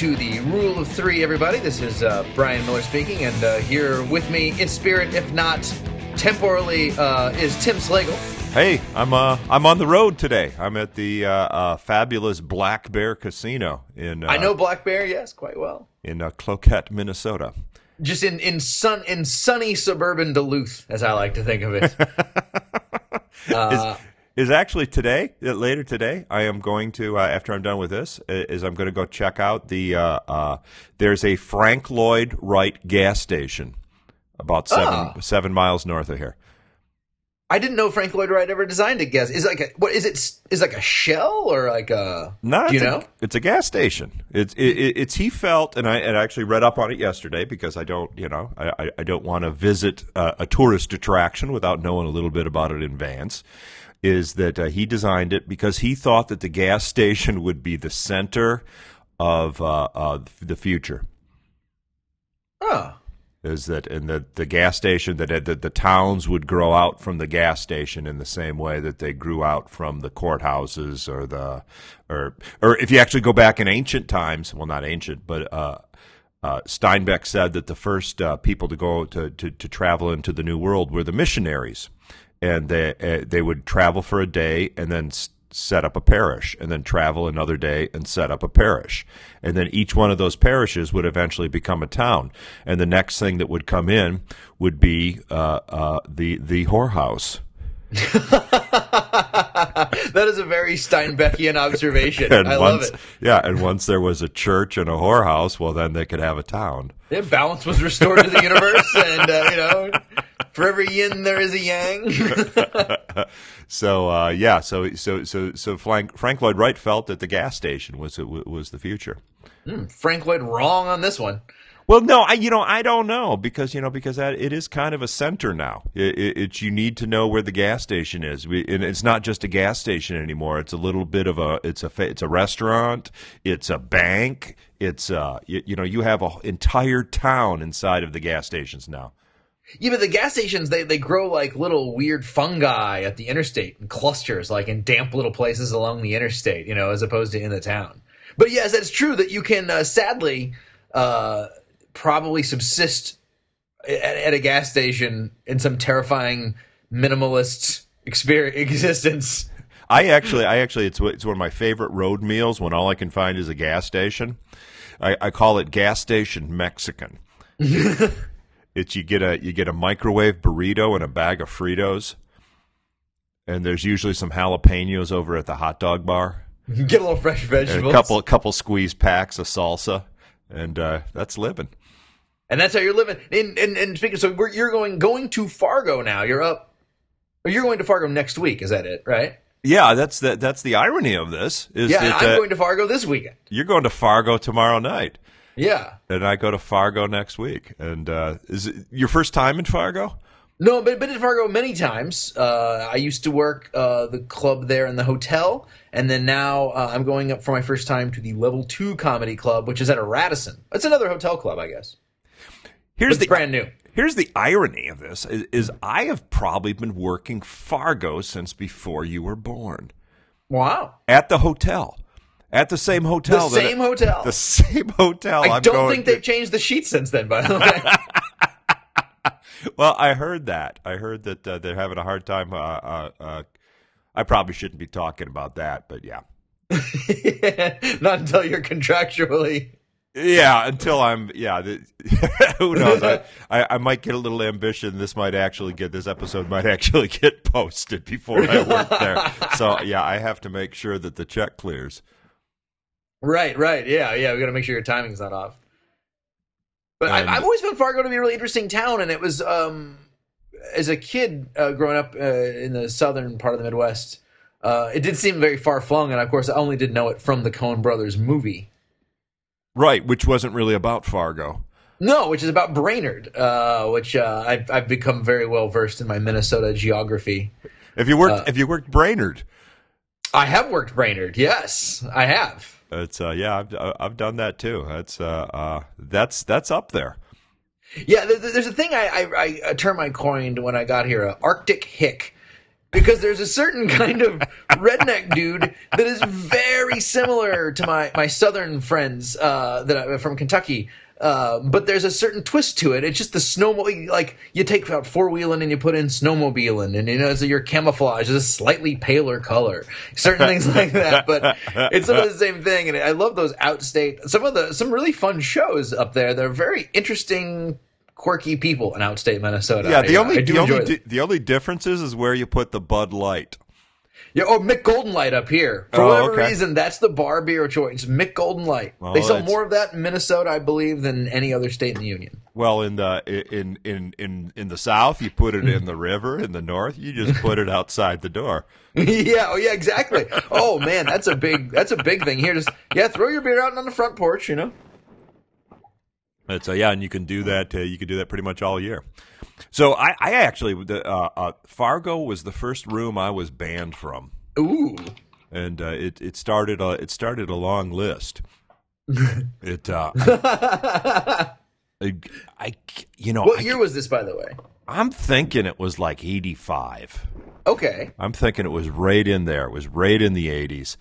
to the Rule of Three, everybody. This is Brian Miller speaking, and here with me, in spirit, if not temporally, is Tim Slagle. Hey, I'm on the road today. I'm at the fabulous Black Bear Casino in. I know Black Bear, yes, quite well. In Cloquet, Minnesota. Just in sunny suburban Duluth, as I like to think of it. Is actually today, later today, I am going to, after I'm done with this, I'm going to go check out there's a Frank Lloyd Wright gas station about 7 miles north of here. I didn't know Frank Lloyd Wright ever designed a gas. Is it like a Shell or like a? No, do you know? It's a gas station. It's he felt, and I actually read up on it yesterday because I don't want to visit a tourist attraction without knowing a little bit about it in advance. Is that he designed it because he thought that the gas station would be the center of the future. Oh. Is that and the gas station that the towns would grow out from the gas station in the same way that they grew out from the courthouses or if you actually go back in ancient times, well, not ancient, but Steinbeck said that the first people to go to travel into the New World were the missionaries. And they would travel for a day and then set up a parish, and then travel another day and set up a parish. And then each one of those parishes would eventually become a town. And the next thing that would come in would be the whorehouse. That is a very Steinbeckian observation. I love it. Yeah, and once there was a church and a whorehouse, well, then they could have a town. Yeah, balance was restored to the universe, and for every yin there is a yang. So Frank Lloyd Wright felt that the gas station was the future. Frank Lloyd wrong on this one. Well, no, I don't know because that it is kind of a center now. It's you need to know where the gas station is, and it's not just a gas station anymore. It's a little bit of it's a restaurant, it's a bank, it's you have an entire town inside of the gas stations now. Yeah, but the gas stations, they grow like little weird fungi at the interstate in clusters, like in damp little places along the interstate, as opposed to in the town. But yes, that's true that you can sadly probably subsist at a gas station in some terrifying minimalist existence. I actually, it's one of my favorite road meals when all I can find is a gas station. I call it gas station Mexican. It's you get a microwave burrito and a bag of Fritos, and there's usually some jalapenos over at the hot dog bar. Get a little fresh vegetables, and a couple squeezed packs of salsa, and that's living. And that's how you're living. And speaking, so you're going to Fargo now. You're going to Fargo next week. Is that it? Right? Yeah, that's the irony of this. I'm going to Fargo this weekend. You're going to Fargo tomorrow night. Yeah. And I go to Fargo next week. And is it your first time in Fargo? No, but been in Fargo many times. I used to work the club there in the hotel, and then now I'm going up for my first time to the Level 2 Comedy Club, which is at a Radisson. It's another hotel club, I guess. It's brand new. Here's the irony of this, is I have probably been working Fargo since before you were born. Wow. At the hotel. At the same hotel. The same hotel. I don't think they've changed the sheet since then, by the way. Well, I heard that. They're having a hard time. I probably shouldn't be talking about that, but yeah. Not until you're contractually. Yeah, until I'm. Yeah, who knows? I might get a little ambition. This episode might actually get posted before I work there. So yeah, I have to make sure that the check clears. Right. Yeah. We got to make sure your timing's not off. But I've always found Fargo to be a really interesting town, and it was as a kid growing up in the southern part of the Midwest, it did seem very far flung, and of course, I only did know it from the Coen Brothers movie. Right, which wasn't really about Fargo. No, which is about Brainerd, which I've become very well versed in my Minnesota geography. Have you worked Brainerd? I have worked Brainerd. Yes, I have. It's I've done that too. That's up there. Yeah, there's a thing I term I coined when I got here, Arctic hick. because there's a certain kind of redneck dude that is very similar to my southern friends from Kentucky. But there's a certain twist to it. It's just the snowmobile, like you take out four-wheeling and you put in snowmobiling, and so your camouflage is a slightly paler color, certain things like that. But it's sort of the same thing, and I love those outstate. Some really fun shows up there. They're very interesting, quirky people in outstate Minnesota. Yeah, the only difference is where you put the Bud Light. Yeah, Mick Golden Light up here. For whatever reason, that's the bar beer of choice. Mick Golden Light. Well, they sell more of that in Minnesota, I believe, than any other state in the union. Well, in the South, you put it in the river. In the North, you just put it outside the door. Yeah, exactly. Oh man, that's a big thing here. Just throw your beer out on the front porch, It's and you can do that. You can do that pretty much all year. So I actually Fargo was the first room I was banned from. Ooh, and it started a long list. It What year was this, by the way? I'm thinking it was like 85. Okay. I'm thinking it was right in there. It was right in the 80s,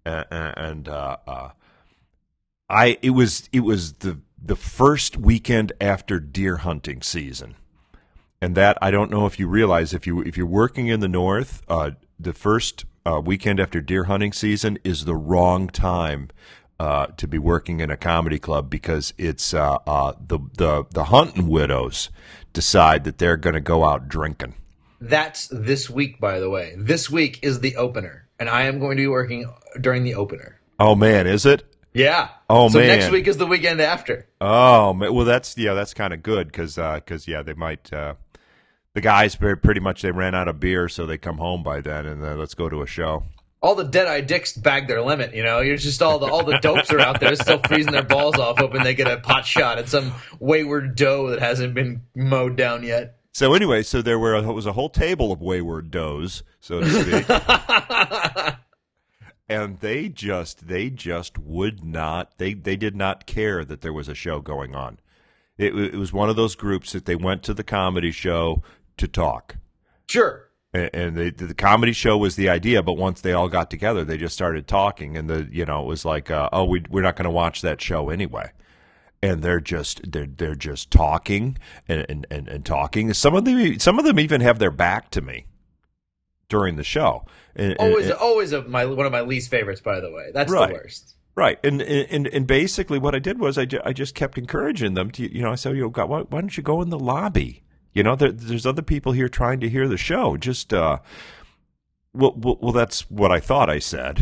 it was the first weekend after deer hunting season. And that, I don't know if you realize, if you're working in the North, the first weekend after deer hunting season is the wrong time to be working in a comedy club, because it's the hunting widows decide that they're going to go out drinking. That's this week, by the way. This week is the opener, and I am going to be working during the opener. Oh man, is it? Yeah. Oh so man. Next week is the weekend after. Oh man. Well, that's kind of good because they might. The guys pretty much they ran out of beer, so they come home by then, and let's go to a show. All the dead-eyed dicks bag their limit, You're just all the dopes are out there still freezing their balls off, hoping they get a pot shot at some wayward doe that hasn't been mowed down yet. So anyway, there was a whole table of wayward does, so to speak. And they just would not. They did not care that there was a show going on. It was one of those groups that they went to the comedy show to talk. Sure. And the comedy show was the idea, but once they all got together, they just started talking, and it was like, we're not going to watch that show anyway. And they're just talking and talking. Some of them even have their back to me during the show. Always one of my least favorites, by the way. That's right. The worst. Right, and basically what I did was I just kept encouraging them to, I said, why don't you go in the lobby? There's other people here trying to hear the show. Just well, that's what I thought I said.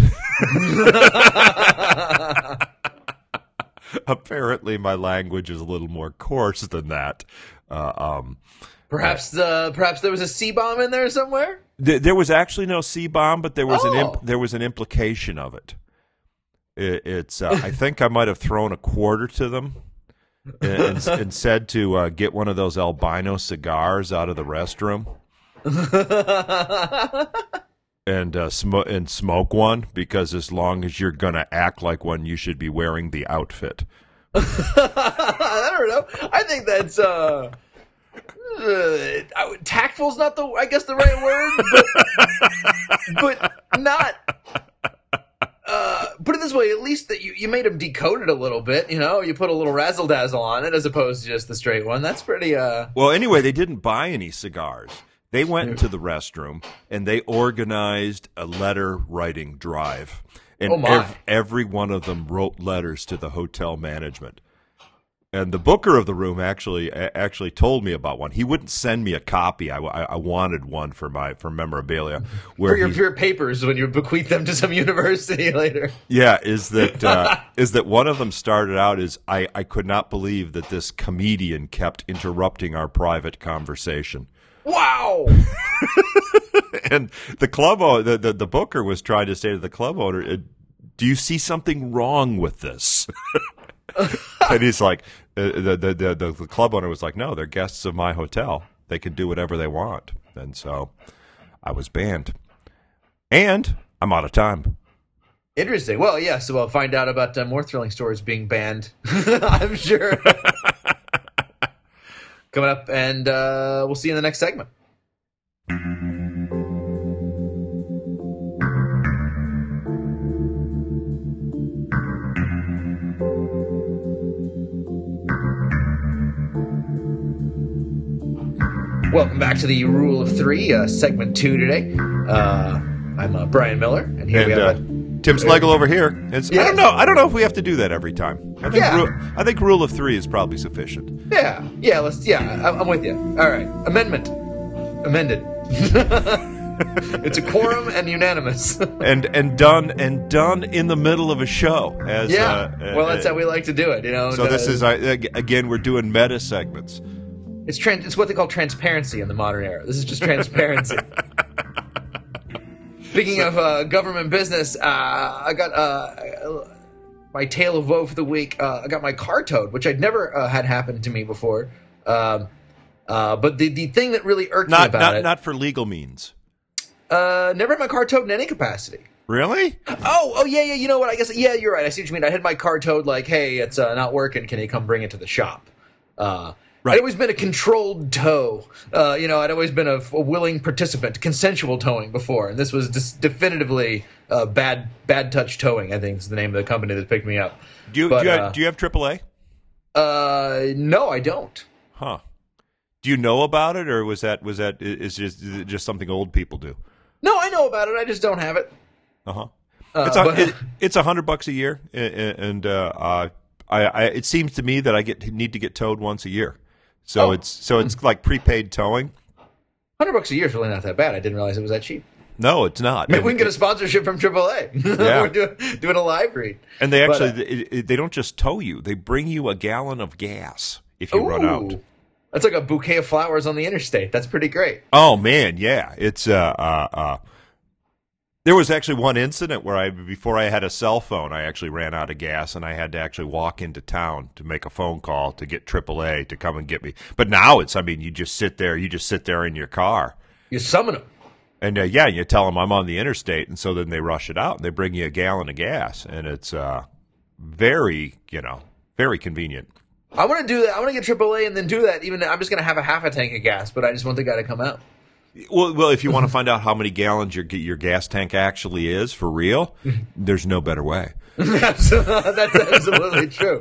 Apparently, my language is a little more coarse than that. Perhaps there was a C-bomb in there somewhere. There was actually no C-bomb, but there was an implication of it. It's I think I might have thrown a quarter to them and said to get one of those albino cigars out of the restroom and smoke one, because as long as you're gonna act like one, you should be wearing the outfit. I don't know. I think that's tactful's not the right word, but not. Put it this way, at least that you made them decode it a little bit, you put a little razzle dazzle on it as opposed to just the straight one. That's pretty Well, anyway, they didn't buy any cigars. They went into the restroom and they organized a letter writing drive. And every one of them wrote letters to the hotel management. And the booker of the room actually told me about one. He wouldn't send me a copy. I wanted one for memorabilia. For your papers when you bequeath them to some university later. Yeah, is that one of them started out as, I could not believe that this comedian kept interrupting our private conversation. Wow. And the club owner, the booker was trying to say to the club owner, do you see something wrong with this? And he's like, the club owner was like, no, they're guests of my hotel. They can do whatever they want. And so I was banned. And I'm out of time. Interesting. Well, yeah, so we'll find out about more thrilling stories being banned, I'm sure. Coming up, and we'll see you in the next segment. Welcome back to the Rule of Three, segment 2 today. I'm Brian Miller, and here we have Tim Schlegel over here. Yeah. I don't know if we have to do that every time. I think Rule of Three is probably sufficient. I'm with you. All right, amended. It's a quorum and unanimous. and done in the middle of a show. Well, that's how we like to do it, you know. So this is again, we're doing meta segments. It's what they call transparency in the modern era. This is just transparency. Speaking of government business, I got my tale of woe for the week. I got my car towed, which I'd never had happen to me before. But the thing that really irked me about it... Not for legal means. Never had my car towed in any capacity. Really? Oh, yeah, you know what? I guess, yeah, you're right. I see what you mean. I had my car towed like, hey, it's not working. Can you come bring it to the shop? Right. I'd always been a controlled tow. I'd always been a willing participant, consensual towing before. And this was definitively bad touch towing, I think is the name of the company that picked me up. Do you have AAA? No, I don't. Huh. Do you know about it, or is it just something old people do? No, I know about it. I just don't have it. Uh-huh. It's $100 a year, and it seems to me that I need to get towed once a year. So it's like prepaid towing. $100 a year is really not that bad. I didn't realize it was that cheap. No, it's not. Maybe we can get a sponsorship from AAA. Yeah. We're doing a live read. And they don't just tow you; they bring you a gallon of gas if you run out. That's like a bouquet of flowers on the interstate. That's pretty great. Oh man, yeah. It's there was actually one incident where before I had a cell phone, I actually ran out of gas and I had to actually walk into town to make a phone call to get AAA to come and get me. But now you just sit there in your car. You summon them. And you tell them I'm on the interstate, and so then they rush it out and they bring you a gallon of gas, and it's very convenient. I want to do that. I want to get AAA and then do that. Even I'm just going to have a half a tank of gas, but I just want the guy to come out. Well, if you want to find out how many gallons your gas tank actually is for real, there's no better way. That's absolutely true.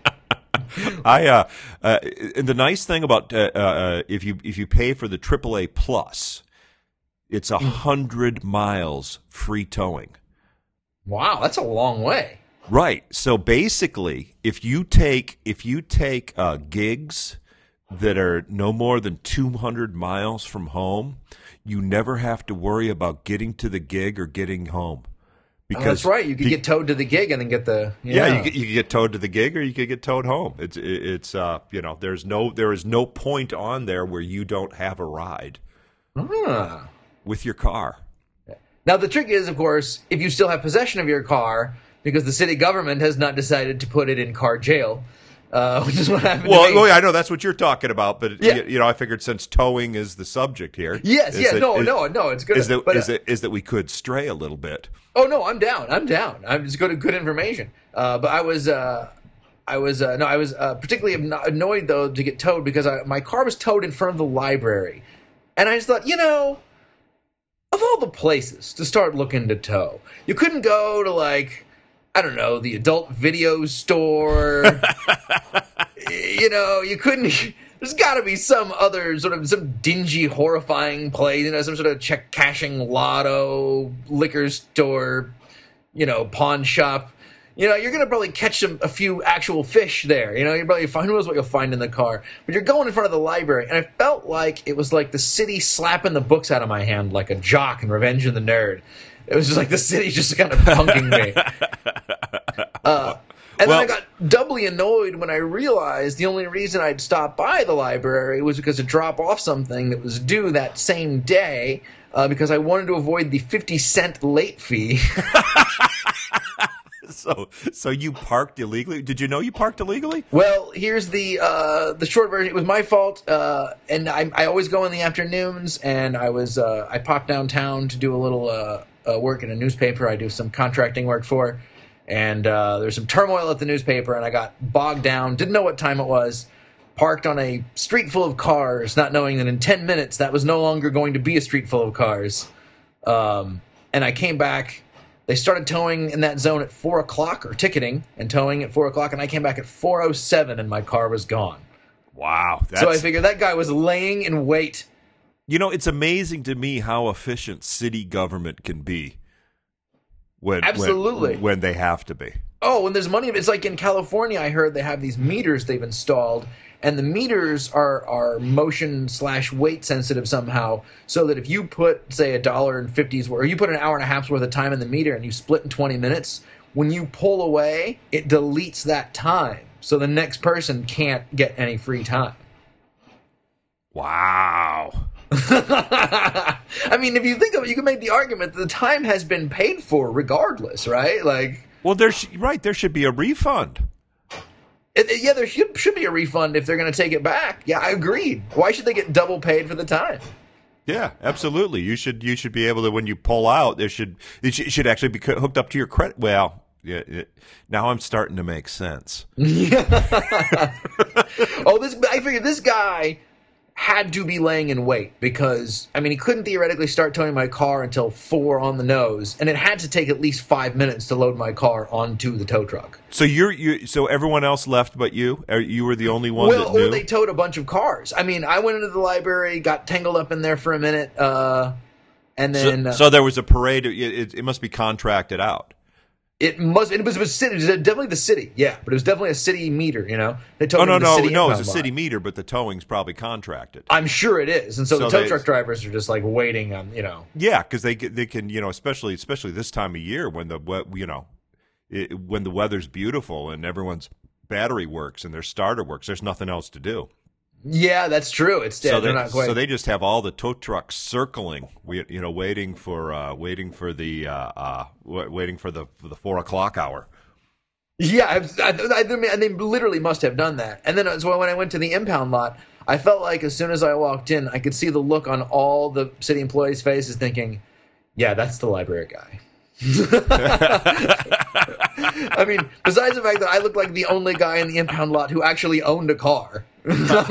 And the nice thing about if you pay for the AAA Plus, it's 100 miles free towing. Wow, that's a long way. Right. So basically, if you take gigs that are no more than 200 miles from home, you never have to worry about getting to the gig or getting home. Because that's right. You could get towed to the gig and then get the you could get towed to the gig, or you could get towed home. It's there is no point on there where you don't have a ride with your car. Now the trick is, of course, if you still have possession of your car, because the city government has not decided to put it in car jail. Which is what happened to me. Well, I know that's what you're talking about, but I figured since towing is the subject here. Yes, it's good. Is that we could stray a little bit? Oh no, I'm down. I'm just good information. But I was particularly annoyed though to get towed because my car was towed in front of the library, and I just thought, of all the places to start looking to tow, you couldn't go to the adult video store. You couldn't. There's got to be some other some dingy, horrifying place. Some sort of check cashing lotto, liquor store, pawn shop. You're gonna probably catch a few actual fish there. You're probably who knows what you'll find in the car. But you're going in front of the library, and I felt like it was like the city slapping the books out of my hand like a jock in Revenge of the Nerd. It was just like the city just kind of punking me. Then I got doubly annoyed when I realized the only reason I'd stop by the library was because to drop off something that was due that same day because I wanted to avoid the 50-cent late fee. So you parked illegally? Did you know you parked illegally? Well, here's the short version. It was my fault, and I always go in the afternoons, and I popped downtown to do a little work in a newspaper I do some contracting work for. And there's some turmoil at the newspaper, and I got bogged down, didn't know what time it was, parked on a street full of cars, not knowing that in 10 minutes that was no longer going to be a street full of cars. And I came back. They started towing in that zone at 4 o'clock, or ticketing and towing at 4 o'clock, and I came back at 4:07, and my car was gone. Wow. So I figured that guy was laying in wait You know, it's amazing to me how efficient city government can be Absolutely. when they have to be. Oh, when there's money, it's like in California, I heard they have these meters they've installed, and the meters are motion/weight sensitive somehow, so that if you put, say, $1.50's worth, or you put an hour and a half's worth of time in the meter and you split in 20 minutes, when you pull away, it deletes that time, so the next person can't get any free time. Wow. I mean, if you think of it, you can make the argument that the time has been paid for regardless, right? Like, well, there should be a refund. Yeah, there should be a refund if they're going to take it back. Yeah, I agreed. Why should they get double paid for the time? Yeah, absolutely. You should be able to, when you pull out, it should actually be hooked up to your credit. Well, yeah, now I'm starting to make sense. I figured this guy had to be laying in wait because, I mean, he couldn't theoretically start towing my car until 4 on the nose, and it had to take at least 5 minutes to load my car onto the tow truck. So so everyone else left but you? You were the only one that knew? Or they towed a bunch of cars. I mean, I went into the library, got tangled up in there for a minute, and then... So there was a parade. It must be contracted out. It was definitely the city, yeah, but it was definitely a city meter, you know. They towed no, city it's a city meter, but the towing's probably contracted. I'm sure it is, and so the tow truck drivers are just like waiting on, you know. Yeah, because they can, you know, especially this time of year when when the weather's beautiful and everyone's battery works and their starter works, there's nothing else to do. Yeah, that's true. It's dead. So they just have all the tow trucks circling, waiting for the 4 o'clock hour. Yeah, I mean, they literally must have done that. And then so when I went to the impound lot, I felt like as soon as I walked in, I could see the look on all the city employees' faces, thinking, "Yeah, that's the library guy." I mean, besides the fact that I looked like the only guy in the impound lot who actually owned a car. But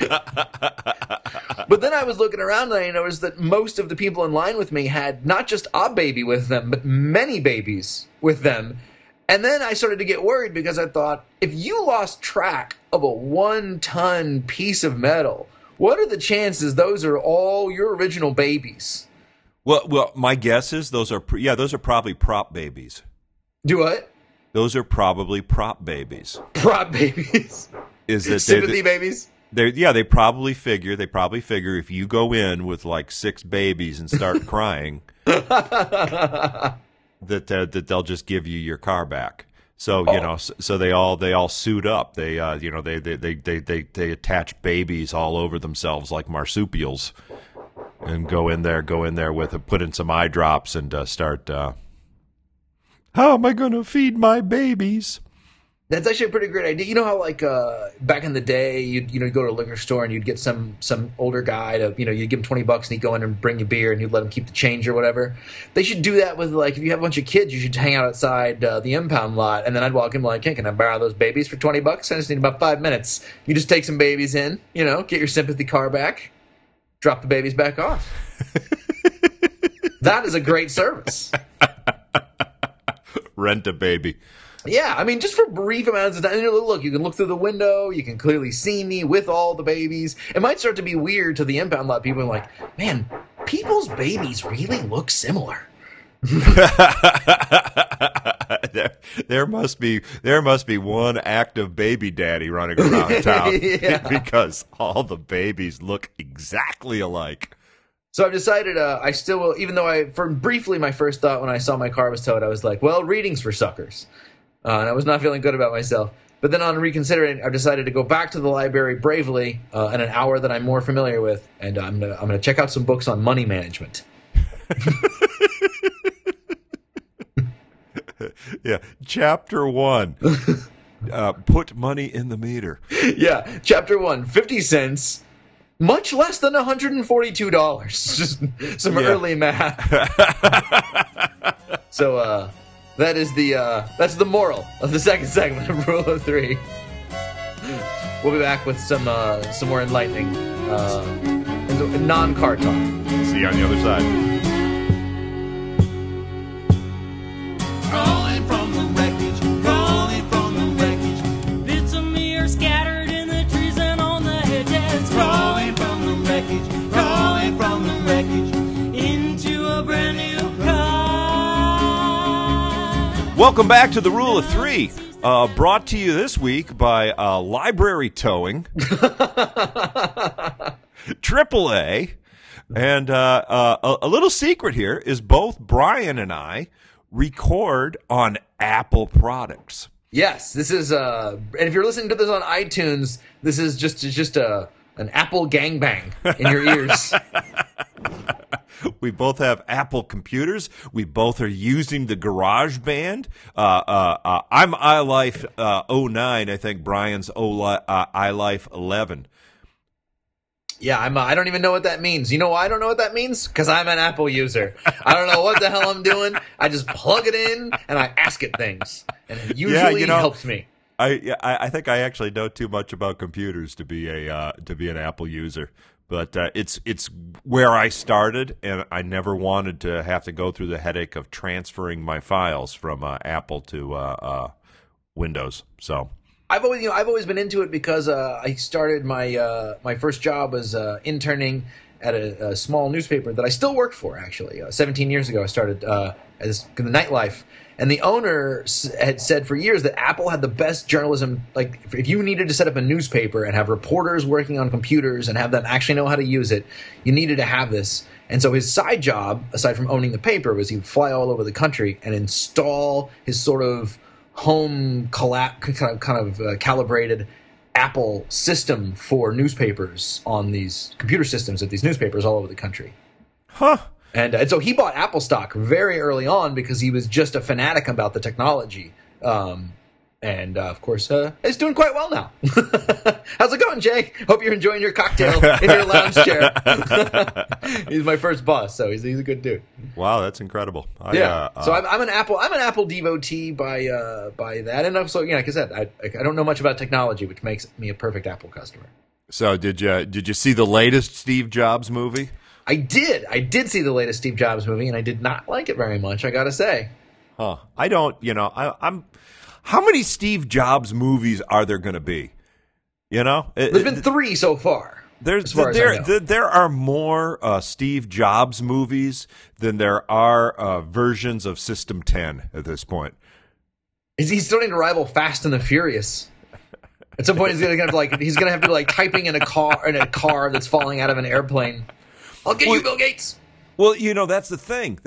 then I was looking around and I noticed that most of the people in line with me had not just a baby with them, but many babies with them. And then I started to get worried because I thought, if you lost track of a 1-ton piece of metal, what are the chances those are all your original babies? Well, my guess is those are probably prop babies. Do what? Those are probably prop babies. Prop babies. Is that sympathy babies? They probably figure if you go in with like 6 babies and start crying, that they'll just give you your car back. So so they all suit up. They they attach babies all over themselves like marsupials, and go in there put in some eye drops and start. How am I going to feed my babies? That's actually a pretty great idea. You know how, like, back in the day, you'd go to a liquor store and you'd get some older guy to, you'd give him $20 and he'd go in and bring you beer and you'd let him keep the change or whatever. They should do that with, like, if you have a bunch of kids, you should hang out outside the impound lot, and then I'd walk in like, hey, can I borrow those babies for $20? I just need about 5 minutes. You just take some babies in, get your sympathy car back, drop the babies back off. That is a great service. Rent a baby. Yeah, I mean, just for brief amounts of time. Look, you can look through the window. You can clearly see me with all the babies. It might start to be weird to the impound lot. People are like, man, people's babies really look similar. There must be one active baby daddy running around town because all the babies look exactly alike. So I've decided I still will, even though briefly my first thought when I saw my car was towed, I was like, well, reading's for suckers. And I was not feeling good about myself. But then on reconsidering, I've decided to go back to the library bravely in an hour that I'm more familiar with, and I'm gonna check out some books on money management. Yeah, Chapter 1. Put money in the meter. Yeah, Chapter 1, 50 cents. Much less than $142. Just some early math. So that's the moral of the second segment of Rule of 3. We'll be back with some more enlightening non-car talk. See you on the other side. Crawling from the wreckage, crawling from the wreckage. Bits of me are scattered in the trees and on the hedges. Crawling from the wreckage, crawling from into a brand new car. Welcome back to the Rule of Three, brought to you this week by Library Towing, AAA, and a little secret here is both Brian and I record on Apple products. Yes, this is and if you're listening to this on iTunes, this is just an Apple gangbang in your ears. We both have Apple computers. We both are using the GarageBand. I'm iLife 09. I think Brian's iLife 11. Yeah, I don't even know what that means. You know why I don't know what that means? Because I'm an Apple user. I don't know what the hell I'm doing. I just plug it in and I ask it things, and it usually helps me. I think I actually know too much about computers to be an Apple user, but it's where I started, and I never wanted to have to go through the headache of transferring my files from Apple to Windows. So I've always been into it because I started my first job as interning at a small newspaper that I still work for. Actually, 17 years ago, I started as in the nightlife. And the owner had said for years that Apple had the best journalism. Like, if you needed to set up a newspaper and have reporters working on computers and have them actually know how to use it, you needed to have this. And so his side job, aside from owning the paper, was he would fly all over the country and install his sort of home calibrated Apple system for newspapers on these computer systems at these newspapers all over the country. Huh. And so he bought Apple stock very early on because he was just a fanatic about the technology. Of course, it's doing quite well now. How's it going, Jay? Hope you're enjoying your cocktail in your lounge chair. He's my first boss, so he's a good dude. Wow, that's incredible. So I'm an Apple devotee by that, and also, like I said, I don't know much about technology, which makes me a perfect Apple customer. So did you see the latest Steve Jobs movie? I did. I did see the latest Steve Jobs movie, and I did not like it very much, I gotta say. Huh. I don't, I'm... How many Steve Jobs movies are there going to be? There's been 3 so far. There are more Steve Jobs movies than there are versions of System 10 at this point. He's starting to rival Fast and the Furious. At some point, he's gonna have to be typing in a car that's falling out of an airplane. I'll get you, Bill Gates. Well, that's the thing.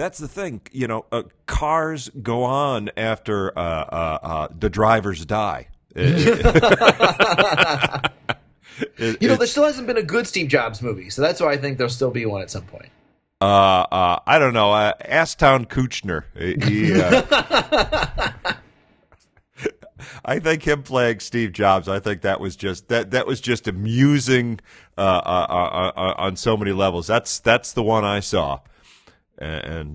Cars go on after the drivers die. There still hasn't been a good Steve Jobs movie, so that's why I think there'll still be one at some point. I don't know. Ashton Kutcher. I think him playing Steve Jobs. I think that was just amusing on so many levels. That's the one I saw, and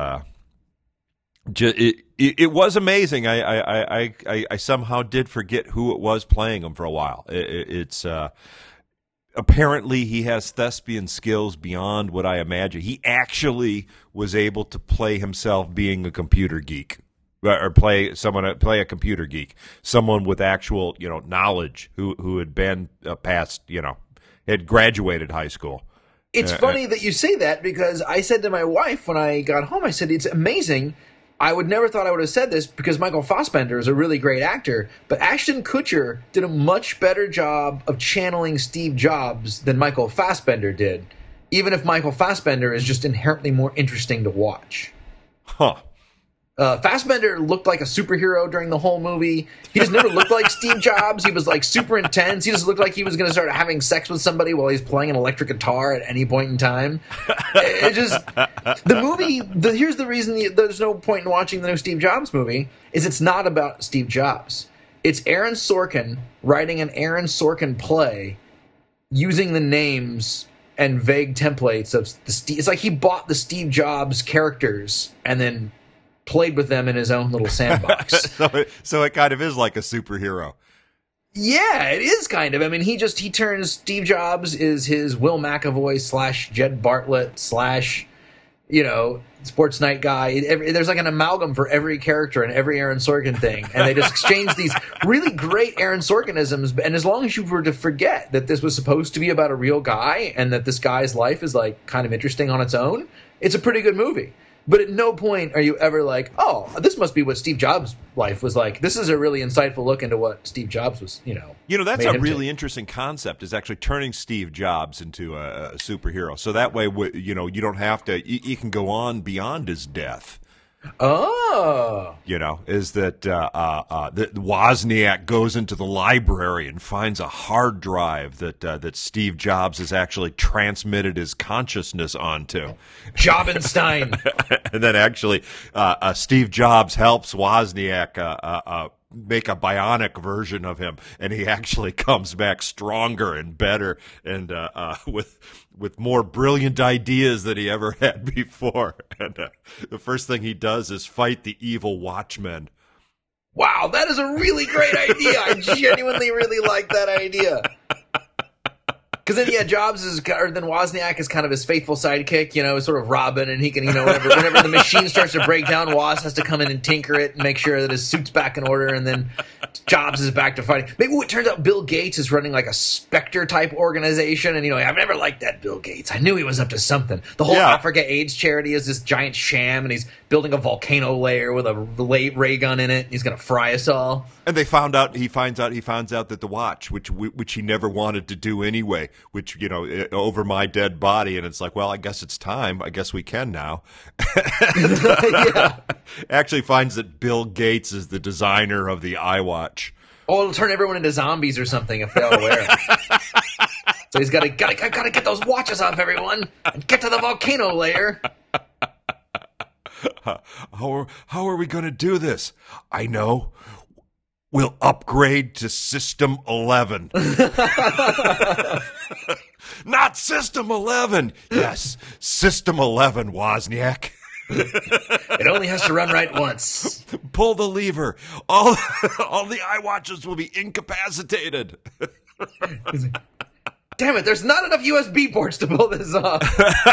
it was amazing. I somehow did forget who it was playing him for a while. It's apparently he has thespian skills beyond what I imagined. He actually was able to play himself being a computer geek. Or play a computer geek, someone with actual knowledge who had been past had graduated high school. It's funny that you say that because I said to my wife when I got home, I said it's amazing. I would never thought I would have said this because Michael Fassbender is a really great actor, but Ashton Kutcher did a much better job of channeling Steve Jobs than Michael Fassbender did, even if Michael Fassbender is just inherently more interesting to watch. Huh. Fassbender looked like a superhero during the whole movie. He just never looked like Steve Jobs. He was super intense. He just looked like he was going to start having sex with somebody while he's playing an electric guitar at any point in time. Here's the reason there's no point in watching the new Steve Jobs movie, is it's not about Steve Jobs. It's Aaron Sorkin writing an Aaron Sorkin play using the names and vague templates of it's like he bought the Steve Jobs characters and then played with them in his own little sandbox. so it kind of is like a superhero. Yeah, it is kind of. I mean, he turns Steve Jobs is his Will McAvoy / Jed Bartlett / Sports Night guy. There's like an amalgam for every character in every Aaron Sorkin thing, and they just exchange these really great Aaron Sorkinisms. And as long as you were to forget that this was supposed to be about a real guy and that this guy's life is kind of interesting on its own, It's a pretty good movie. But at no point are you ever like, oh, this must be what Steve Jobs' life was like. This is a really insightful look into what Steve Jobs was, That's made a him really take. interesting concept, is actually turning Steve Jobs into a superhero. So that way, you don't have to, you can go on beyond his death. Oh. Is that that Wozniak goes into the library and finds a hard drive that Steve Jobs has actually transmitted his consciousness onto. Jobenstein. And then actually Steve Jobs helps Wozniak make a bionic version of him, and he actually comes back stronger and better and with more brilliant ideas than he ever had before. And the first thing he does is fight the evil Watchmen. Wow, that is a really great idea. I genuinely really like that idea. Because then, Jobs then Wozniak is kind of his faithful sidekick, sort of Robin, and he can, whenever the machine starts to break down, Woz has to come in and tinker it and make sure that his suit's back in order, and then Jobs is back to fighting. Maybe it turns out Bill Gates is running like a Spectre-type organization, and, I've never liked that Bill Gates. I knew he was up to something. The whole Africa AIDS charity is this giant sham, and he's building a volcano layer with a ray gun in it. He's going to fry us all. And he finds out that the watch, which he never wanted to do anyway, which, over my dead body. And it's like, well, I guess it's time. I guess we can now. Actually finds that Bill Gates is the designer of the iWatch. Oh, it'll turn everyone into zombies or something if they all wear it. So he's got to get those watches off, everyone, and get to the volcano layer. How are we going to do this? I know. We'll upgrade to System 11. Not System 11. Yes, System 11, Wozniak. It only has to run right once. Pull the lever. All the iWatches will be incapacitated. Damn it, there's not enough USB ports to pull this off.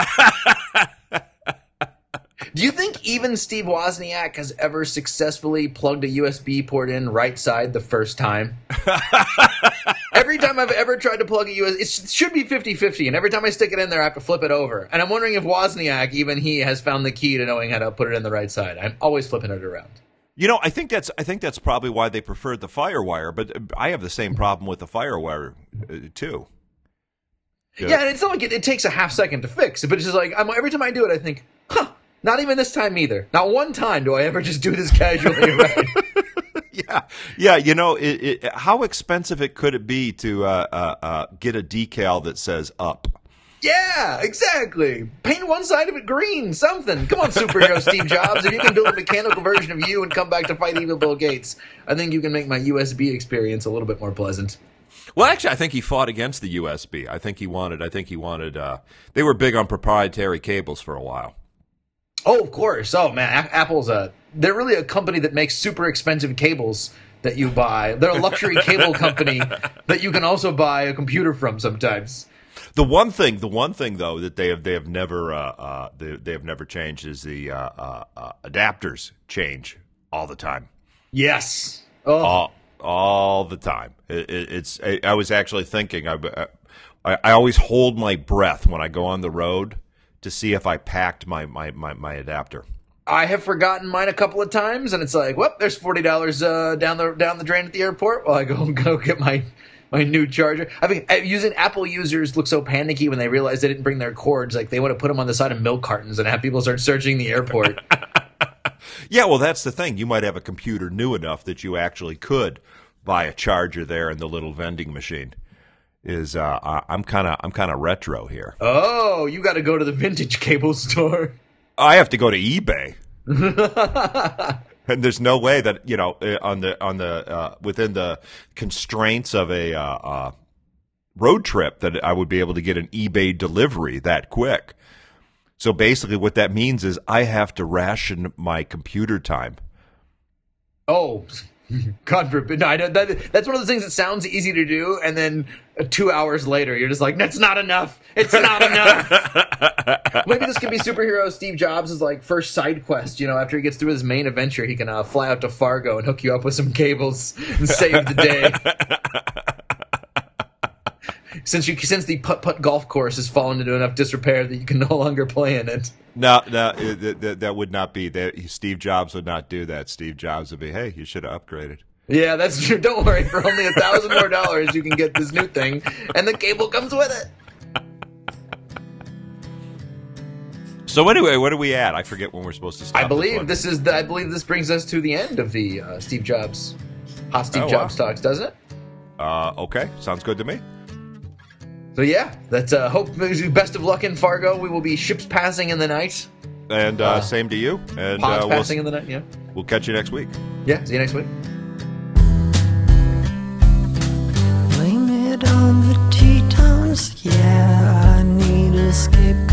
Do you think even Steve Wozniak has ever successfully plugged a USB port in right side the first time? Every time I've ever tried to plug a USB, it should be 50-50, and every time I stick it in there, I have to flip it over. And I'm wondering if Wozniak, even he, has found the key to knowing how to put it in the right side. I'm always flipping it around. I think that's probably why they preferred the FireWire, but I have the same problem with the FireWire too. Yeah, and it's not like it takes a half second to fix, but it's just like every time I do it, I think, not even this time either. Not one time do I ever just do this casually right. Yeah. How expensive could it be to get a decal that says up? Yeah, exactly. Paint one side of it green, something. Come on, superhero Steve Jobs. If you can build a mechanical version of you and come back to fight evil Bill Gates, I think you can make my USB experience a little bit more pleasant. Well, actually, I think he fought against the USB. I think he wanted. They were big on proprietary cables for a while. Oh, of course. Oh, man, Apple's they're really a company that makes super expensive cables that you buy. They're a luxury cable company that you can also buy a computer from sometimes. The one thing though that they have never changed is the adapters change all the time. Yes. Oh. All the time. I was actually thinking. I always hold my breath when I go on the road to see if I packed my adapter. I have forgotten mine a couple of times, and it's like, well, there's $40 down the drain at the airport while I go get my new charger. I mean, Apple users look so panicky when they realize they didn't bring their cords. Like, they want to put them on the side of milk cartons and have people start searching the airport. Yeah, well, that's the thing. You might have a computer new enough that you actually could buy a charger there in the little vending machine. I'm kind of retro here. Oh, you got to go to the vintage cable store. I have to go to eBay. And there's no way that on the within the constraints of a road trip that I would be able to get an eBay delivery that quick. So basically, what that means is I have to ration my computer time. Oh, God forbid! No, that's one of those things that sounds easy to do, and then 2 hours later, you're just like, "That's not enough. It's not enough." Maybe this could be superhero Steve Jobs' like first side quest. After he gets through his main adventure, he can fly out to Fargo and hook you up with some cables and save the day. since the putt-putt golf course has fallen into enough disrepair that you can no longer play in it. No, that would not be that. Steve Jobs would not do that. Steve Jobs would be, hey, you should have upgraded. Yeah, that's true. Don't worry. For only $1,000 more, you can get this new thing, and the cable comes with it. So anyway, what are we at? I forget when we're supposed to stop. I believe this brings us to the end of the Steve Jobs Jobs talks, doesn't it? Okay, sounds good to me. So yeah, that's hope. Best of luck in Fargo. We will be ships passing in the night. And same to you. And Pods passing in the night. Yeah. We'll catch you next week. Yeah. See you next week. Blame it on the Tetons. Yeah, I need escape.